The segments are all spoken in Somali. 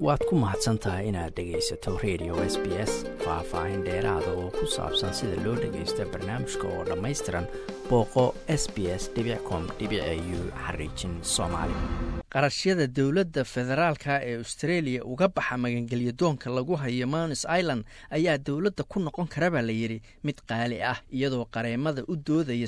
waad ku mahadsantahay inaad dhegaysato radio SBS faahfaahin dheeraada oo ku saabsan sida loo dhagaysto barnaamijka oo dhammaystiran booqo sbs.com.au/soomaali. qarashyada dowladda federaalka ee Australia uga baxa magangelyadoonka lagu hayo Manus Island ayaa dowladda ku noqon kara baa la yiri mid qaali ah, iyadoo qareemada u doodaya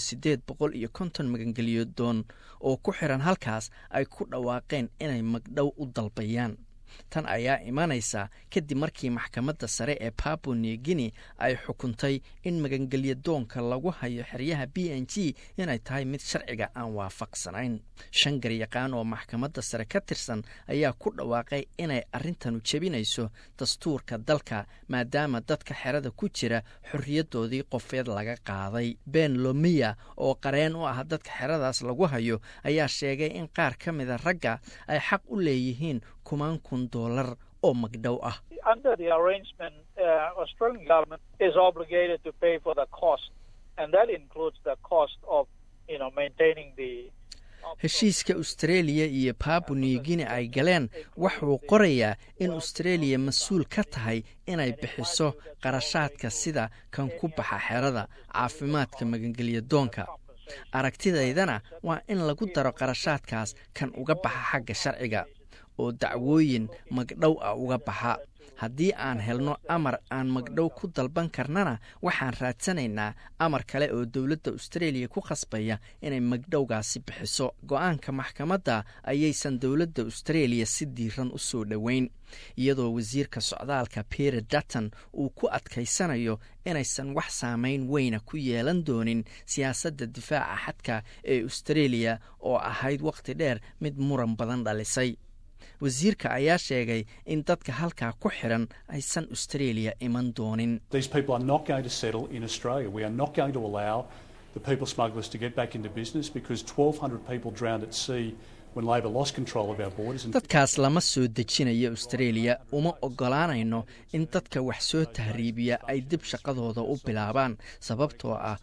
850 magangelyadoon oo ku xiran halkaas ay ku dhawaaqeen inay magdhow u dalbayaan. tan ayaa imanaysa kadib markii maxkamadda sare ee Papua New Guinea ay xukuntay in magangelyadoonka lagu hayo xeryaha PNG inay tahay mid sharciga aan waafaqsanayn. 5 garyaqaan oo maxkamadda sare ka tirsan ayaa ku dhawaaqay inay arrintan u jebinayso dastuurka dalka maadaama dadka xerada ku jira xorriyadoodii qofeed laga qaaday. Ben Lomia oo qareen u ah dadka xeradaas lagu hayo ayaa sheegay in qaar ka mid ah ragga ay xaq u leeyihiin $10,000 oo magdhow ah. Under the arrangement, Australian government is obligated to pay for the cost, and that includes the cost of, maintaining the. heshiiska Australia iyo Papua New Guinea ay galeen wuxuu qorayaa in Australia mas'uul ka tahay inay bixiso qarashaadka sida kan ku baxa xerada, caafimaadka magangelyadoonka. aragtidaydana waa in lagu daro qarashaadkaas kan uga baxa xagga sharciga oo dacwooyin magdhow ah uga baxa. haddii aan helno amar aan magdhow ku dalban karnana waxaan raadsanaynaa amar kale oo dowladda Australia ku khasbaya inay magdhowgaasi bixiso. go'aanka maxkamadda ayaysan dowladda Australia si diiran u soo dhaweyn, iyadoo wasiirka socdaalka Peter Dutton uu ku adkaysanayo inaysan wax saameyn weyna ku yeelan doonin siyaasadda difaaca xadka ee Australia oo ahayd waqti dheer mid muran badan dhalisay. wasiirka ayaa sheegay in dadka halkaa ku xiran aysan Australia iman doonin. These people are not going to settle in Australia. We are not going to allow the people smugglers to get back into business because 1,200 people drowned at sea when Labor lost control of our borders. dadkaas lama soo dejinayo Australia, uma ogolaanayno in dadka wax soo tahriibiya ay dib shaqadooda u bilaabaan, sababtoo ah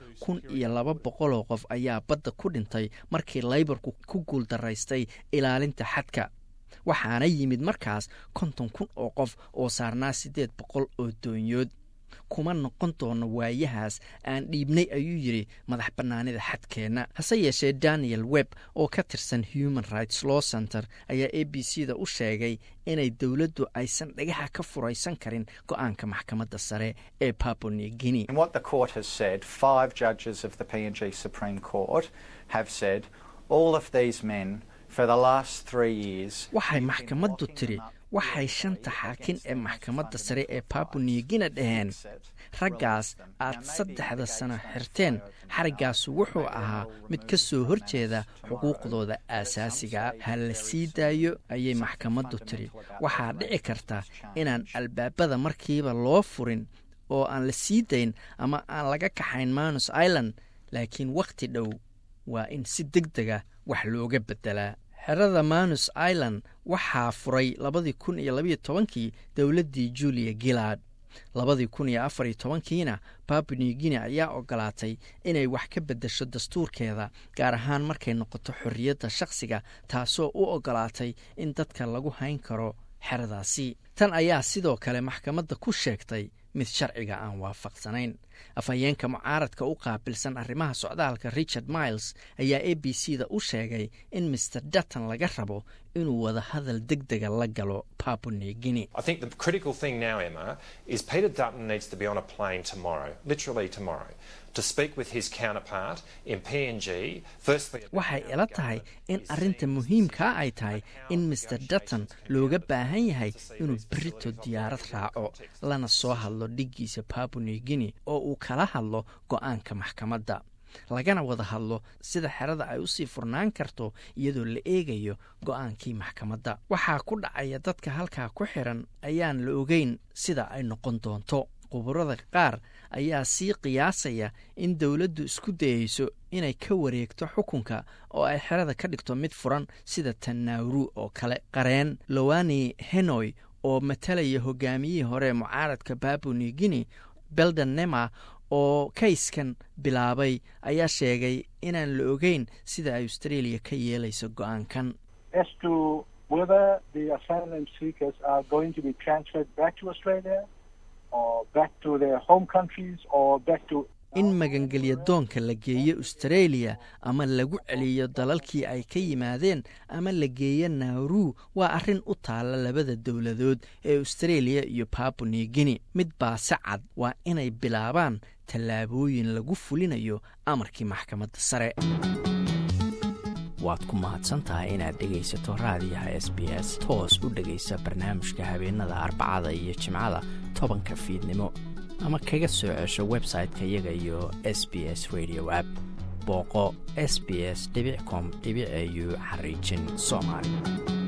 1,200 qof ayaa badda ku dhintay markii Laborku ku guuldaraystay ilaalinta xadka. waxaana yimid markaas 50,000 oo qof oo saarnaa 800 oo doonyood. kuma noqon doono waayahaas aan dhiibnay, ayuu yiri madax bannaanida xadkeena. hase yeeshee Daniel Webb oo ka tirsan Human Rights Law Center ayaa ABC-da u sheegay inay dowladdu aysan dhagaxa ka furaysan karin go'aanka maxkamadda sare ee Papua New Guinea. And what the court has said, 5 judges of the PNG Supreme Court have said all of these men for the last 3 years. waxay maxkamaddu tiri waxay 5 xaakin ee maxkamadda sare ee Papua New Guinea dhaheen raggaas aad 3 sano xirteen xarigaasu wuxuu ahaa mid ka soo horjeeda xuquuqdooda aasaasiga. hal la sii daayo ayay maxkamaddu tiri. waxaa dhici karta inaan albaabada markiiba loo furin oo aan la sii dayn ama aan laga kaxayn Manus Island, laakiin waqti dhow waa in si degdega wax looga bedelaa. xerada Manus Island waxaa furay 2012 dowladdii Julia Gillard. 2014 Papua New Guinea ayaa ogolaatay inay wax ka bedesho dastuurkeeda, gaar ahaan markay noqoto xorriyadda shakhsiga, taasoo u ogolaatay in dadka lagu hayn karo xeradaasi. tan ayaa sidoo kale maxkamadda ku sheegtay mid sharciga aan waafaqsanayn. afhayeenka mucaaradka u qaabilsan arrimaha socdaalka Richard Miles ayaa ABC-da u sheegay in Mr. Dutton laga rabo inuu wada hadal degdega la galo Papua New Guinea. I think the critical thing now, Emma, is Peter Dutton needs to be on a plane tomorrow, literally tomorrow, to speak with his counterpart in PNG. Firstly, waxay ila tahay in arrinta muhiimka ay tahay in Mr. Dutton looga baahan yahay inuu berrito diyaarad raaco lana soo hadlo dhigiisa Papua New Guinea oo uu kala hadlo go'aanka maxkamadda, lagana wada hadlo sida xerada ay u sii furnaan karto iyadoo la eegayo go'aankii maxkamadda. waxaa ku dhacaya dadka halkaa ku xiran ayaan la ogeyn sida ay noqon doonto. khubarada qaar ayaa sii qiyaasaya in dowladdu isku dayayso inay ka wareegto xukunka oo ay xerada ka dhigto mid furan sida tan Nauru oo kale. qareen Lowani Henoy oo matalaya hogaamiyihii hore mucaaradka Papua New Guinea Belden Nema oo kayskan bilaabay ayaa sheegay inaan la ogeyn sida ay Australia ka yeelayso go'aankan. As to whether the asylum seekers are going to be transferred back to Australia or back to their home countries or back to in magangelya doonka la geeyo Australia ama lagu celiyo dalalkii ay ka yimaadeen ama la geeyo Nauru waa arrin u taala labada dawladood ee Australia iyo Papua New Guinea. mid baa si cad waa inay bilaabaan tallaabooyin lagu fulinayo amarkii maxkamadda sare. waad ku mahadsantahay inaad dhegaysato raadiyaha SBS toos u dhegaysa barnaamijka habeenada Arbacada iyo Jimcada 10 fiidnimo ama kaga soo cesho website-ka iyaga iyo SBS Radio app. booqo sbs.com.au/Somali